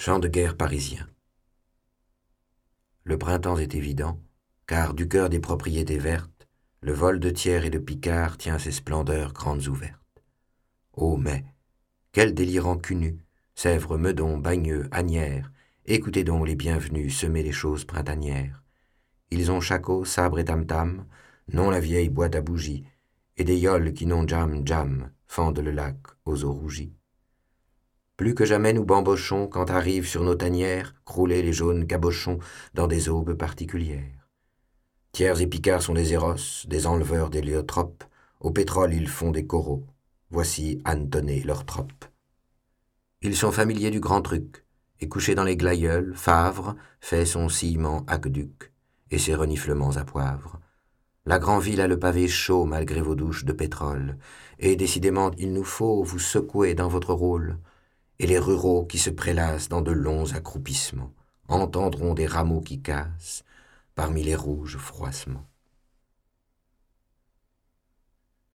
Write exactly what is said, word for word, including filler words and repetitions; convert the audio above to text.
Chant de guerre parisien. Le printemps est évident, car du cœur des propriétés vertes, le vol de Thiers et de Picard tient ses splendeurs grandes ouvertes. Ô mai, quel délirant cunu, Sèvres, Meudon, Bagneux, Asnières, écoutez donc les bienvenus semer les choses printanières. Ils ont shako, sabre et tam-tam, non la vieille boîte à bougies, et des yoles qui n'ont jam jam fendent le lac aux eaux rougies. Plus que jamais nous bambochons quand arrivent sur nos tanières croulés les jaunes cabochons dans des aubes particulières. Thiers et Picard sont des Éros, des enleveurs d'héliotropes, au pétrole ils font des coraux. Voici Antoné leur trope. Ils sont familiers du grand truc, et couchés dans les glaïeuls, Favre fait son sillement aqueduc et ses reniflements à poivre. La grande-ville a le pavé chaud malgré vos douches de pétrole, et décidément il nous faut vous secouer dans votre rôle. Et les ruraux qui se prélassent dans de longs accroupissements entendront des rameaux qui cassent parmi les rouges froissements.